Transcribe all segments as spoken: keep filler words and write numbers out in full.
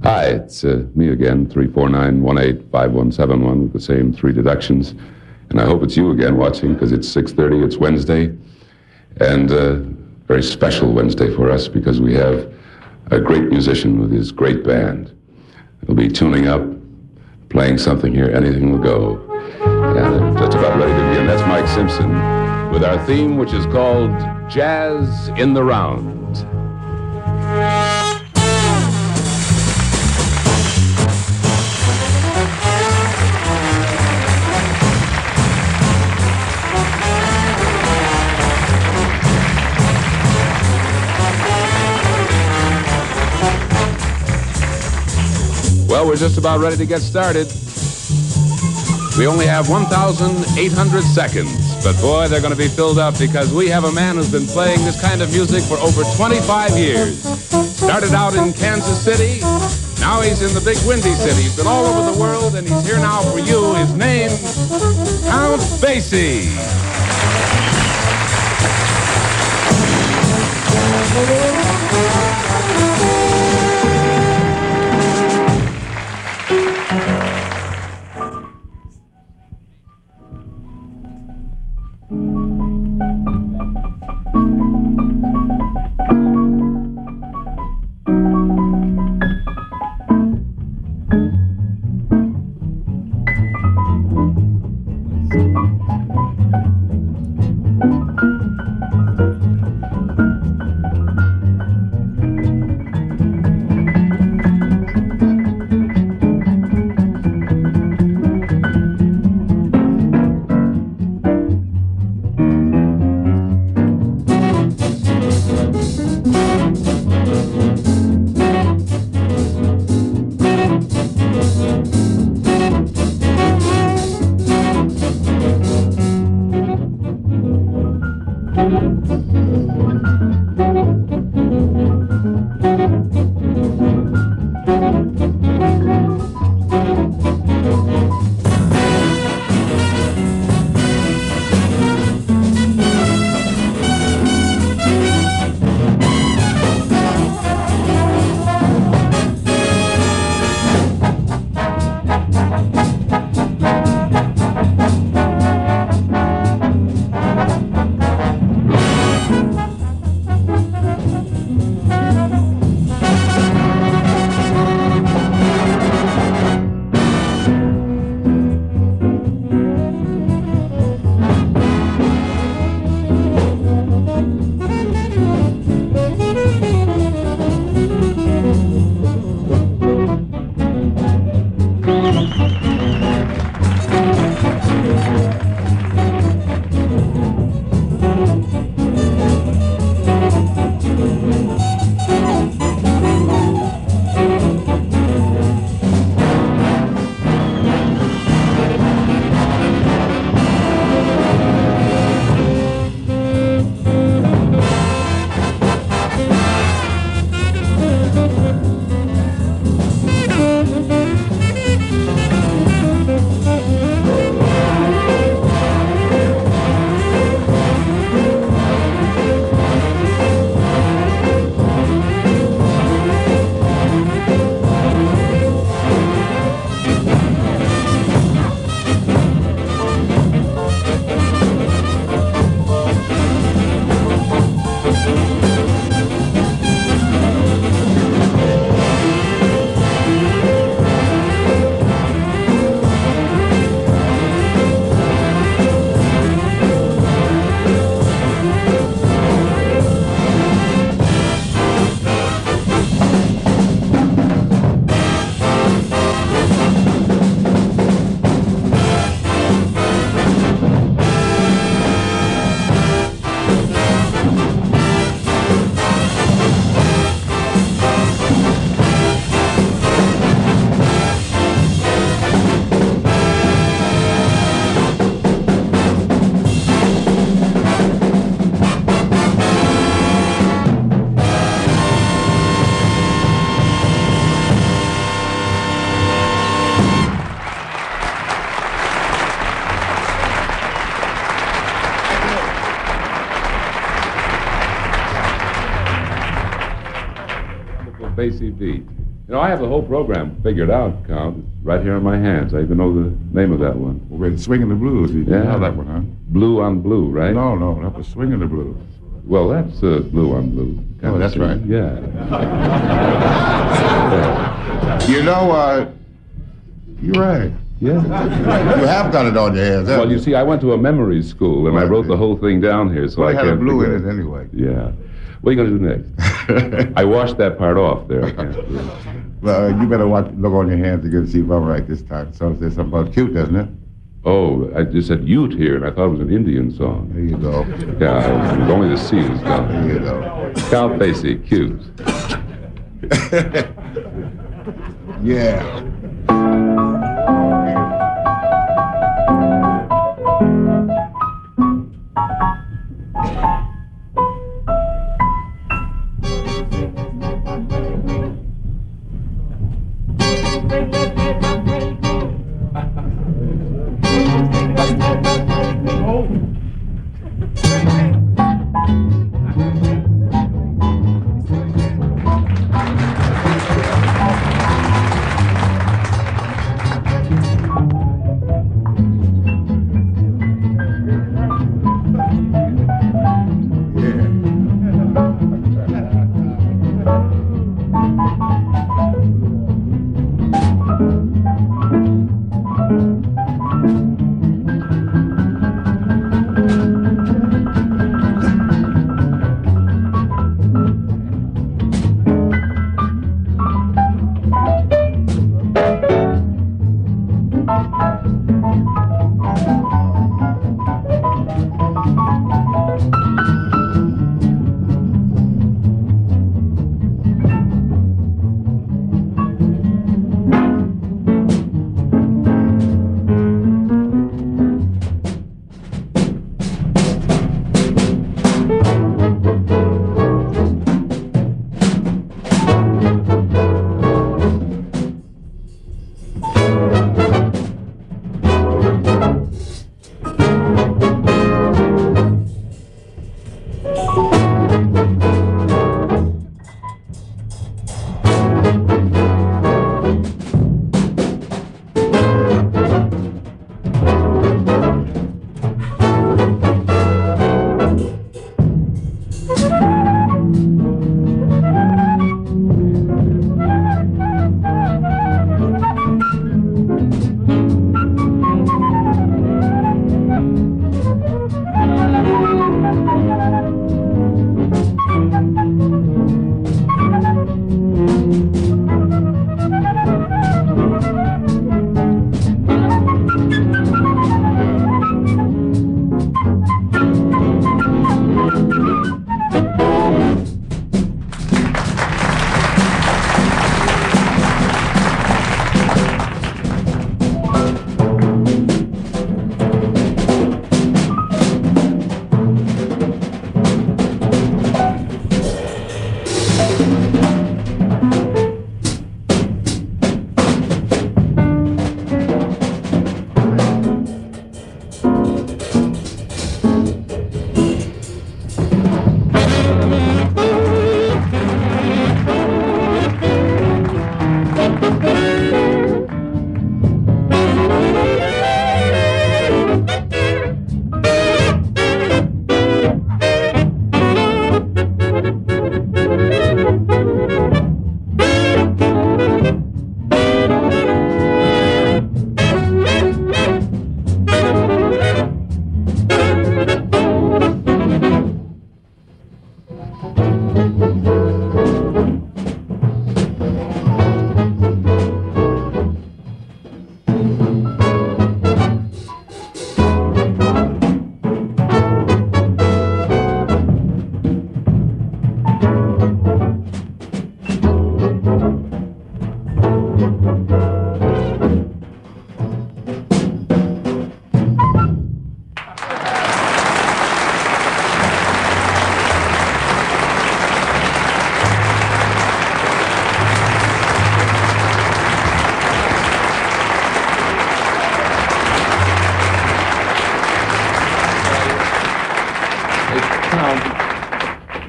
Hi, it's uh, me again, three four nine, one eight five one seven one, with the same three deductions. And I hope it's you again watching, because it's six thirty, it's Wednesday, and a uh, very special Wednesday for us, because we have a great musician with his great band. He'll be tuning up, playing something here, anything will go. And just about ready to begin. That's Mike Simpson with our theme, which is called Jazz in the Round. Well, we're just about ready to get started. We only have one thousand eight hundred seconds, but boy, they're going to be filled up, because we have a man who's been playing this kind of music for over twenty-five years. Started out in Kansas City, now he's in the big Windy City. He's been all over the world, and he's here now for you. His name, Count Basie. Basie beat. You know, I have the whole program figured out, Count. It's right here in my hands. I even know the name of that one. Well, we're swinging the blues. You Yeah. know that one, huh? Blue on Blue, right? No, no, that was swinging the blues. Well, that's uh, Blue on Blue. Oh, that's Kind of right. thing. Yeah. You know, uh, you're right. Yeah. You have got it on your hands, haven't Well, you see, I went to a memory school, and I Well, wrote the whole thing down here, so Well, I it had can't a blue in figure it anyway. Yeah. What are you going to do next? I washed that part off there. I can't do it. Well, uh, you better watch, look on your hands again and see if I'm right this time. So there's something about cute, doesn't it? Oh, I just said Ute here, and I thought it was an Indian song. There you go. Yeah, it was only the Seals down There there. you go. Count Basie, cute. Yeah.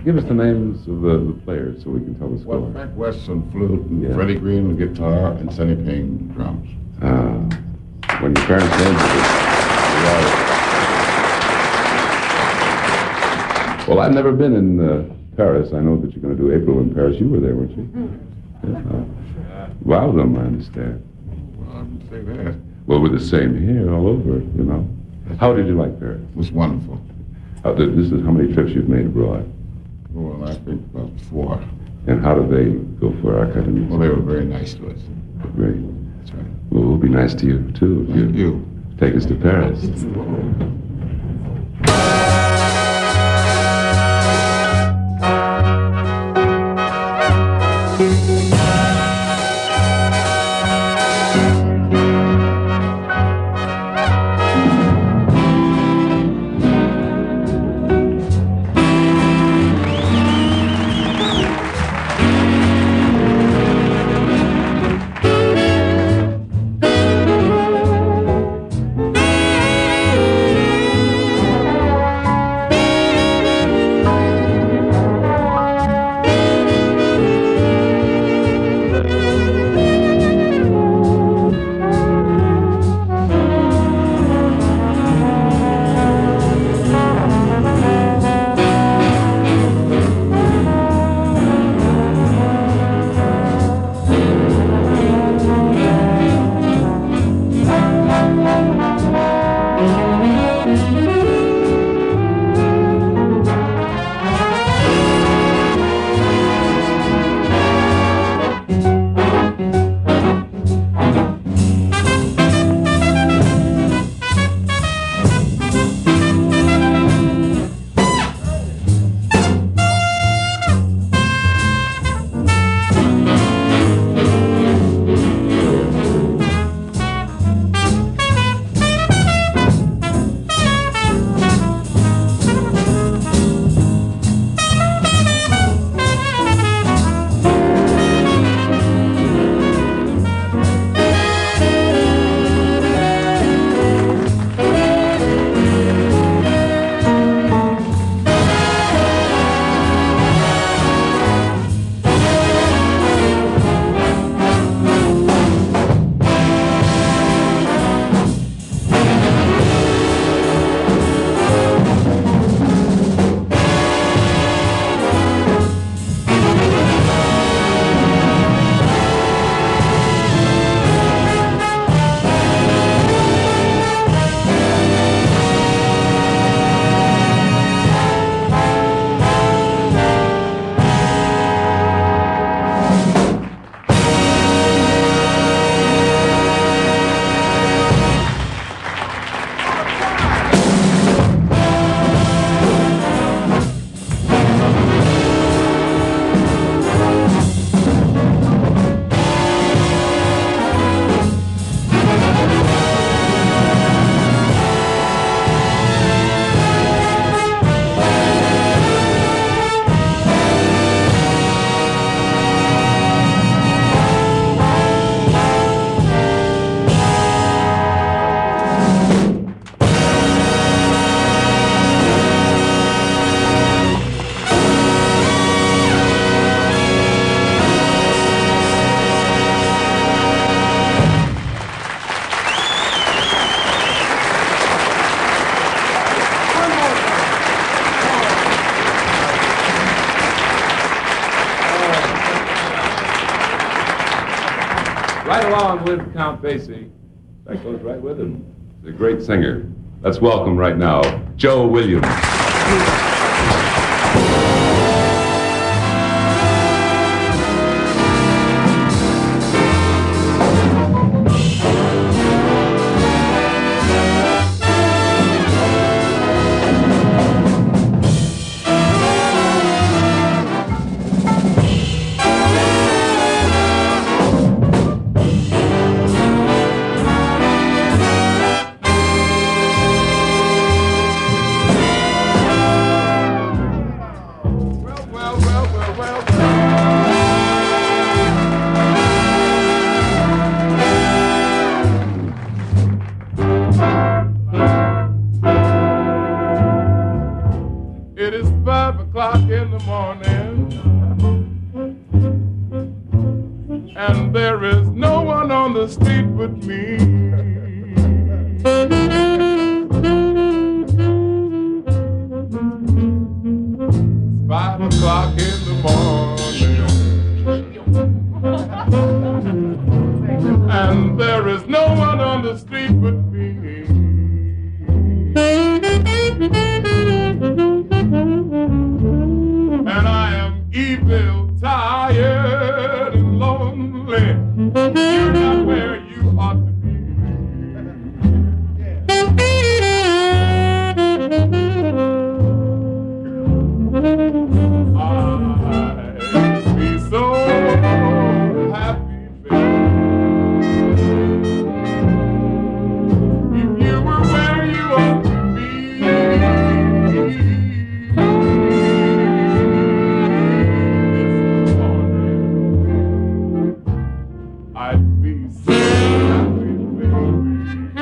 Give us the names of the, the players so we can tell the score. Well, Frank West on flute, and Yeah. Freddie Green on guitar, and Sonny Payne drums. Ah, when your parents named you. Well, I've never been in uh, Paris. I know that you're going to do April in Paris. You were there, weren't you? Yeah. Wow, them, I understand. Well, I wouldn't say that. It Well, we're the same here, all over, you know. How did you like Paris? was wonderful. How did, this is how many trips you've made abroad, Well, I think about four. and how did they go for our kind of music? Well, they were very nice to us. Great. That's right. Well, we'll be nice to you too. If Thank you. Take us to Paris. Right along with Count Basie. That goes right with him. He's a great singer. Let's welcome right now Joe Williams. Thank and there is no one on the street but me. It's five o'clock in the morning, and there is no one on the street but me. And I am evil, tired, and lonely. You're not where you ought to be. I'd be so happy, baby, if you were where you ought to be. I'd be so happy, baby,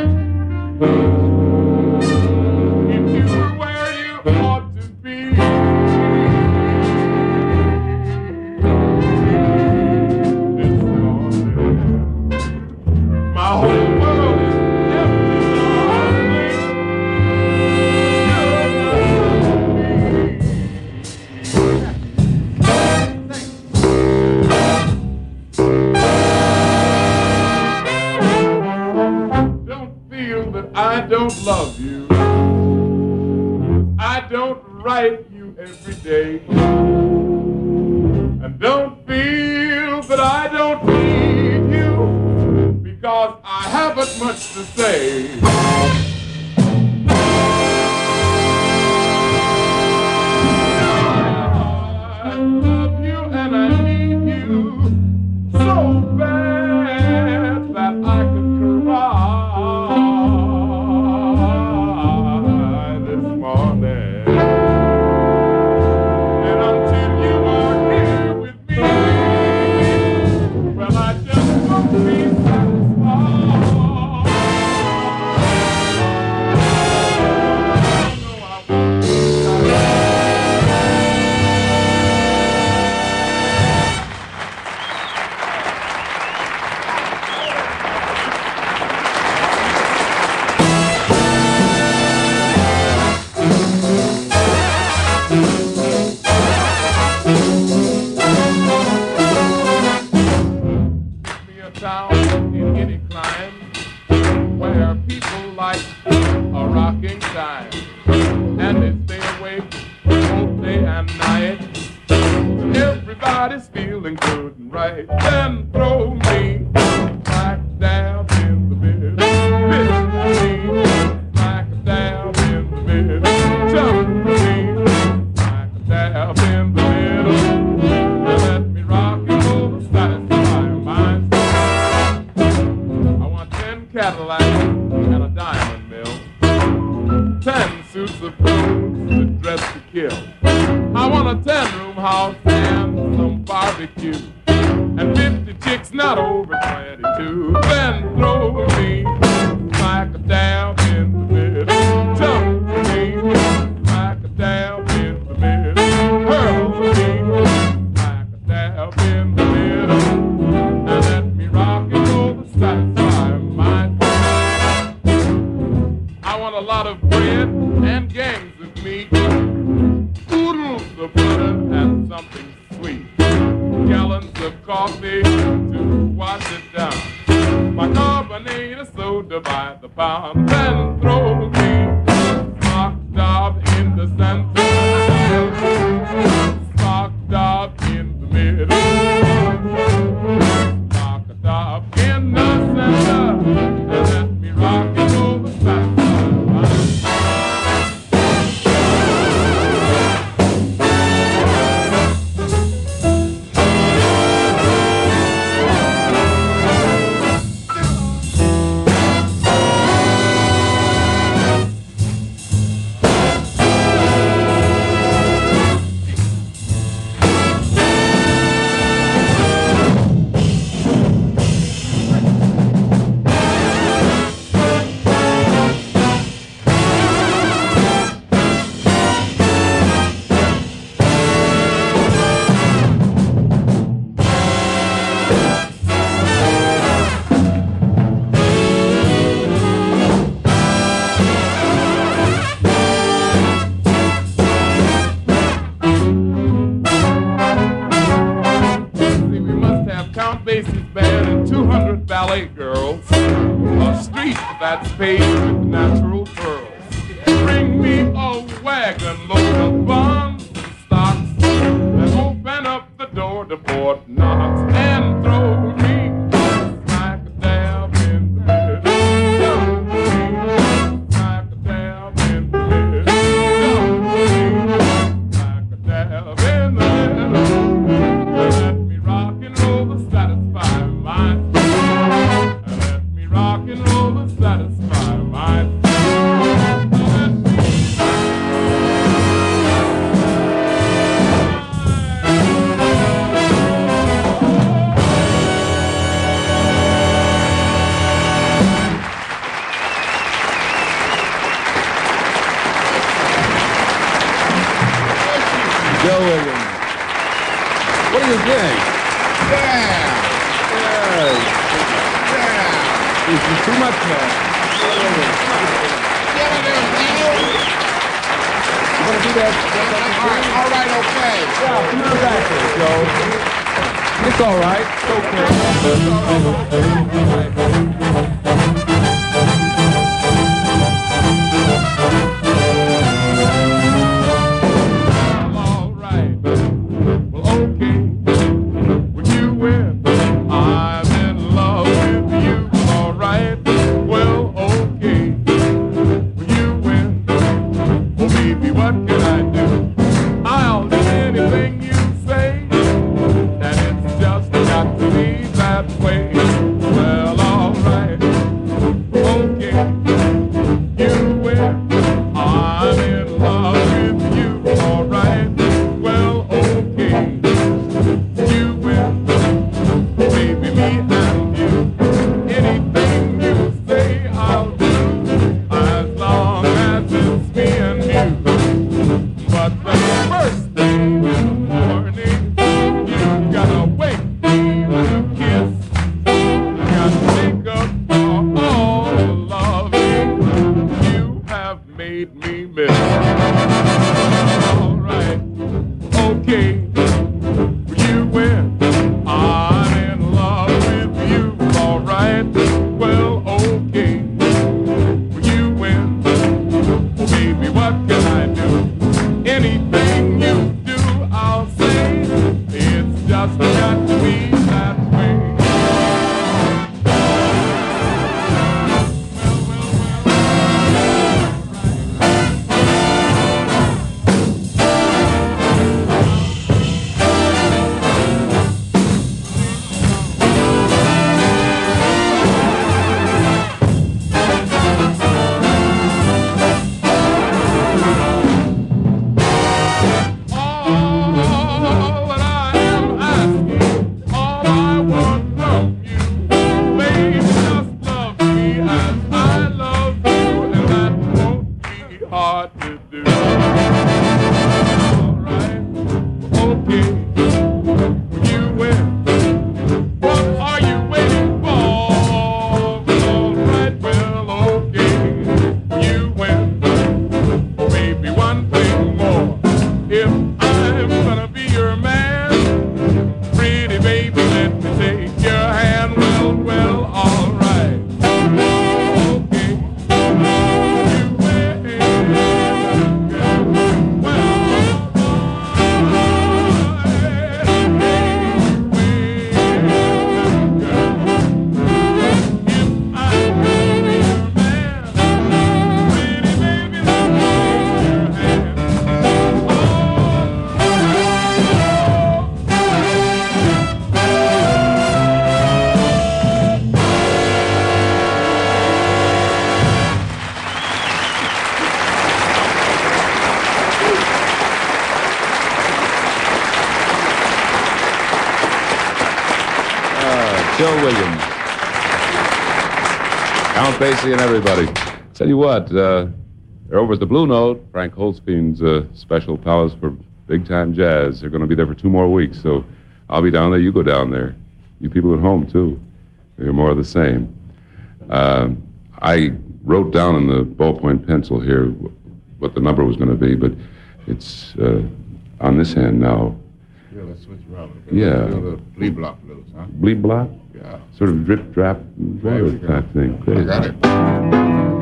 if you were where you ought to be. This morning, my whole world is empty, darling. Don't feel that I don't love you. I don't write you every day. And don't feel that I don't need you, because I haven't much to say. I love you and I need you so bad that I could cry this morning. And until you are here with me, well, I just won't be satisfied. No, I won't be satisfied. Me a town in any clime where people like a rocking time, and they stay awake both day and night. Everybody's feeling good and right. Then throw me back down in the middle. Miss me back down in the middle. Jump me back down in the middle. And let me rock and roll the satisfy my soul. I want ten Cadillacs and a diamond mill, ten suits of clothes to dress to kill. I want a ten-room house and some barbecue, and fifty chicks not over twenty-two. Then throw me like a down in the middle. Jump me like a down in the middle. Hurl me like a down in the middle. And let me rock and roll the satisfy my soul. I want a lot of bread and gangs of meat, oodles of butter and something sweet, gallons of coffee to wash it down, my carbonated soda by the pound. Then throw me sock dog in the center, sock dog in the middle, sock dog in the center, and let me rock and roll the satisfy. Count Basie's band and two hundred ballet girls. A street that's paved with natural pearls. Bring me a wagon load of bonds and stocks. Then open up the door to Fort Knox and throw me smack a dab in the middle. Throw me smack a dab in the middle. Throw me smack a dab in the middle. Let me rock and roll to satisfy my soul. Let me rock and roll to satisfy my soul. Joe Williams. What do you think? Yeah. Yes. Yeah. This is too much now. Get it in, Neil. You want to do that? All right, all right, okay. Yeah, come on back here, Joe. It's all right. All right. Well, okay. When you win, I'm in love with you. All right. Well, okay. When you win, oh baby, what can I do? I'll do anything you say, and it's just got to be that way. Well, all right. Okay. You win. I'm in love with you. All right. Well, okay. You win. Baby, me and you. Anything you say, I'll do. As long as it's me and you. But the first thing in the morning, you gotta wake me with a kiss. You gotta make up for all the loving you have made me miss. All right, okay, you win. I'm in love with you. All right, well, okay, you win. Oh, baby, what can I do? Anything you do, I'll say. It's just got to be that way. All that I am asking, all I want from you, baby, just love me as I love you, and that won't be hard to do. All right, okay, you win. What are you waiting for? All right, well, okay, you win. Maybe one thing more. If I'm gonna be your man, pretty baby, let me take your hand. Well, well, all right. Okay. You win. Well, Joe Williams. Count Basie and everybody. Tell you what, uh, they're over at the Blue Note, Frank Holstein's uh, special palace for big-time jazz. They're going to be there for two more weeks, so I'll be down there. You go down there. You people at home, too. You're more of the same. Uh, I wrote down in the ballpoint pencil here what the number was going to be, but it's uh, on this hand now. Yeah, let's switch around. Yeah. Do a little bleed block blues, huh? Bleed block? Yeah. Sort of drip, drap, water we go. type thing. I Great. got it.